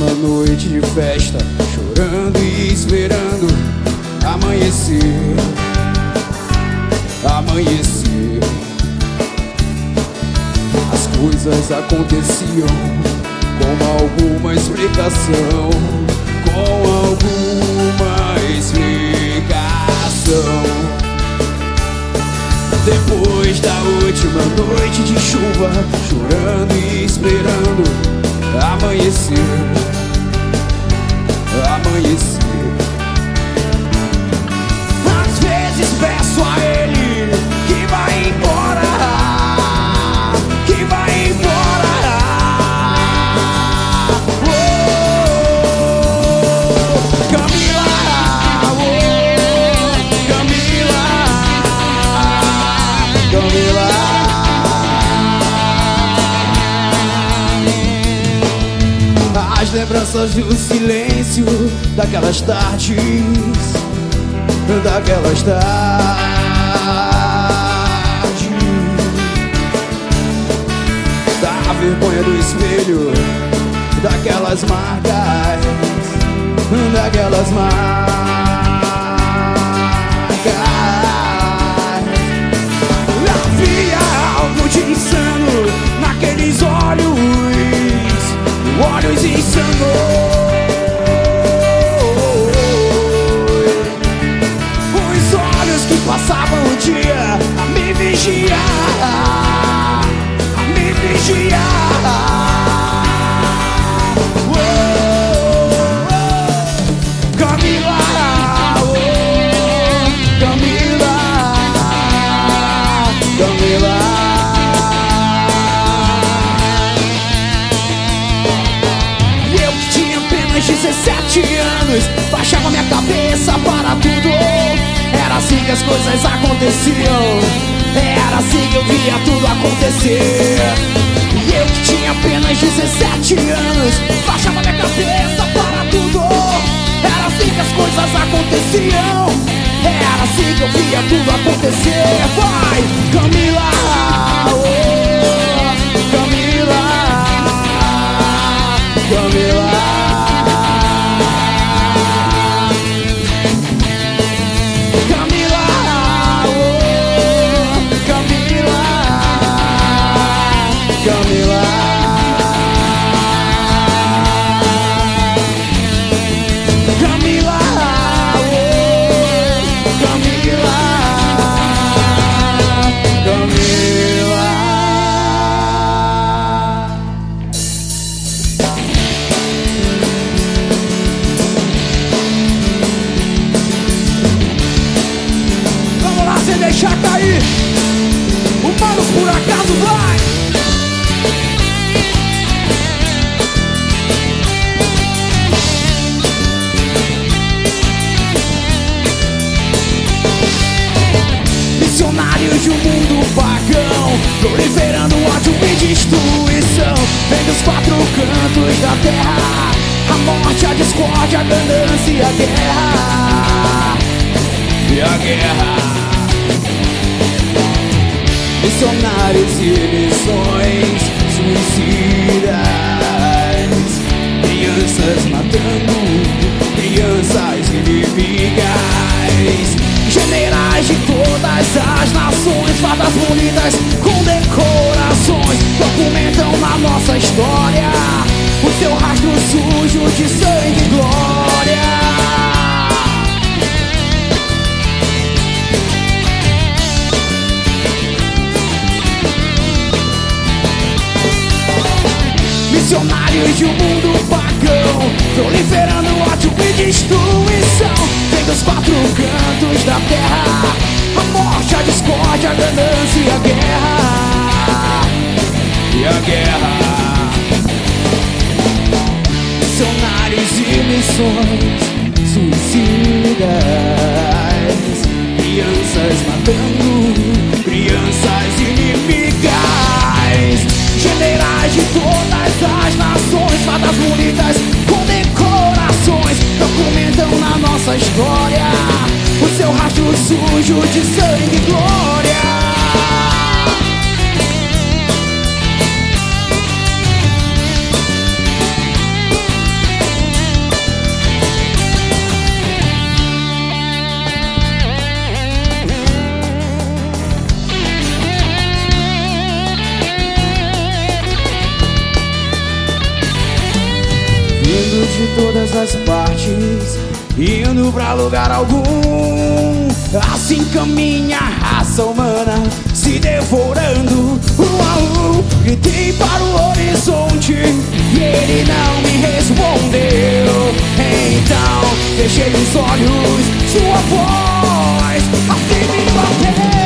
última noite de festa, chorando e esperando amanhecer. Amanhecer. As coisas aconteciam com alguma explicação, com alguma explicação. Depois da última noite de chuva, chorando e esperando amanhecer. Amanhecer. Às vezes peço a ele que vai embora, que vai embora. Camila, Camila, Camila. As lembranças do silêncio daquelas tardes, daquelas tardes, da vergonha do espelho, daquelas marcas, daquelas marcas. Havia algo de insano naqueles olhos, olhos insanos. Os olhos que passavam o dia a me vigiar, a me vigiar. Camila, Camila, Camila. Eu que tinha apenas 17 anos, baixava minha cabeça para tudo. Era assim que as coisas aconteciam, era assim que eu via tudo acontecer. E eu que tinha apenas 17 anos, baixava minha cabeça para tudo. Era assim que as coisas aconteciam, era assim que eu via tudo acontecer. Vai, Camila, oh, Camila, Camila. Deixa cair, humanos por acaso vai. Missionários de um mundo pagão, proliferando ódio e destruição. Vem dos 4 cantos da terra, a morte, a discórdia, a ganância e a guerra. E a guerra. Missionários e missões suicidas, crianças matando, crianças inimigas, generais de todas as nações, fardas bonitas com decorações, documentam na nossa história o seu rastro sujo de sangue e glória. Missionários de um mundo pagão, proliferando ódio e destruição. Vem dos 4 cantos da terra, a morte, a discórdia, a ganância e a guerra. E a guerra. Missionários e missões suicidas, crianças matando, crianças inimigas, generais de todas as nações, fardas bonitas com decorações, documentam na nossa história o seu rastro sujo de sangue e glória. todas as partes, indo pra lugar algum. Assim caminha a raça humana, se devorando um a um. Gritei para o horizonte e ele não me respondeu. Então fechei os olhos, sua voz assim me bateu.